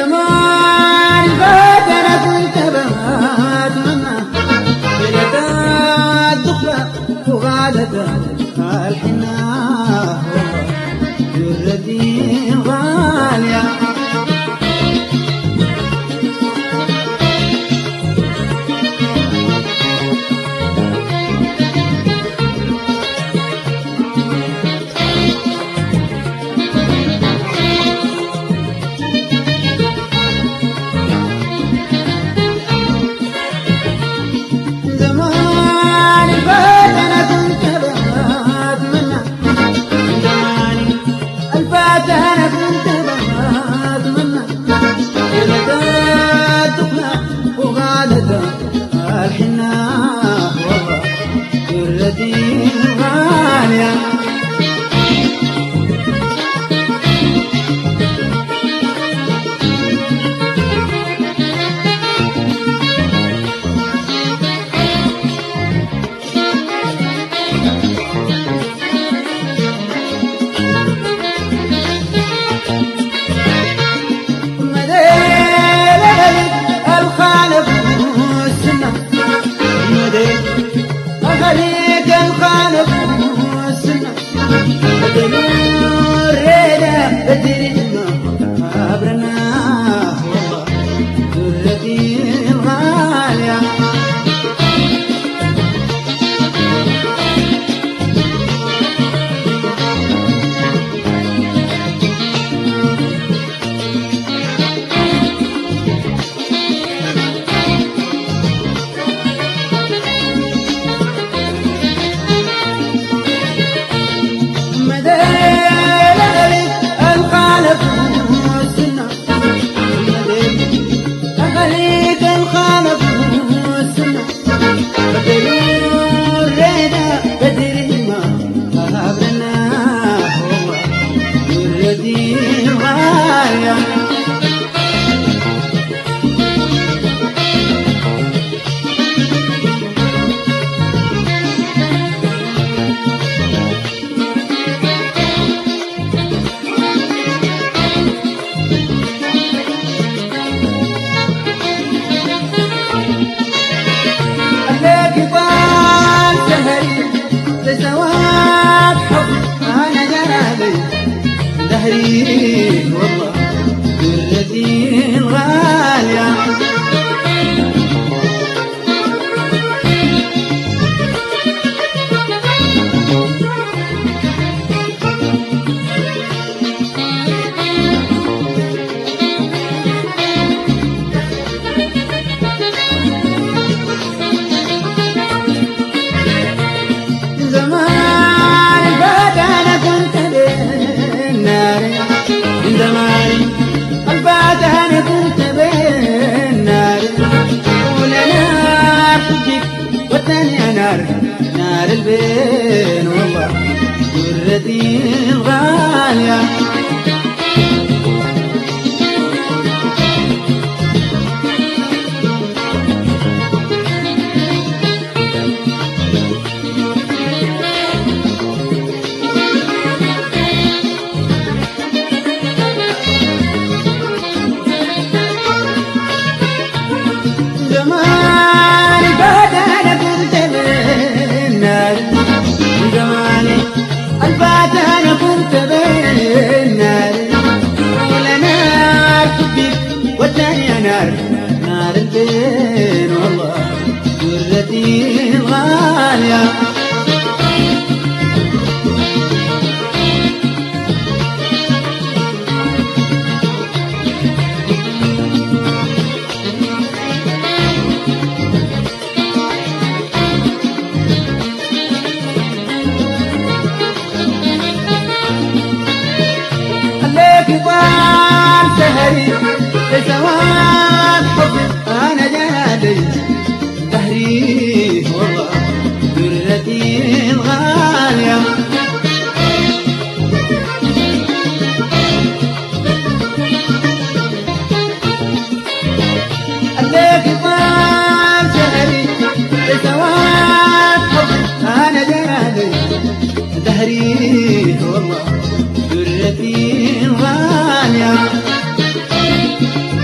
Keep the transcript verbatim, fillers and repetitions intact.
زمان فات أنا كنت بتمنى ليلة الدخلة وغادة الحناء جرتي غالية أنا كنت بتمنى ليلة الدخلة وغادة الحناء والله جرتي غالية خليك الخالق والسنة بدلور ريدة بدرنا أبرنا والله جرتي الغالية زواج حب أنا جنابي دهري والله جرتي الغالية زمان فات أنا كنت بين ناري زمان الفات أنا كنت بين ناري ولا نار تجيك والثانية نار نار البين والله جرتي الغالية زمان فات أنا كنت بين ناري زماني الفات أنا كنت بين ناري ولا نار تبيك والثانية نار نار البين والله جرتي الغالية كبار سهري لزواج حب أنا جنادي دهري والله جرتي الغالية كبار سهري لزواج حب أنا جنادي دهري والله جرتي الغالية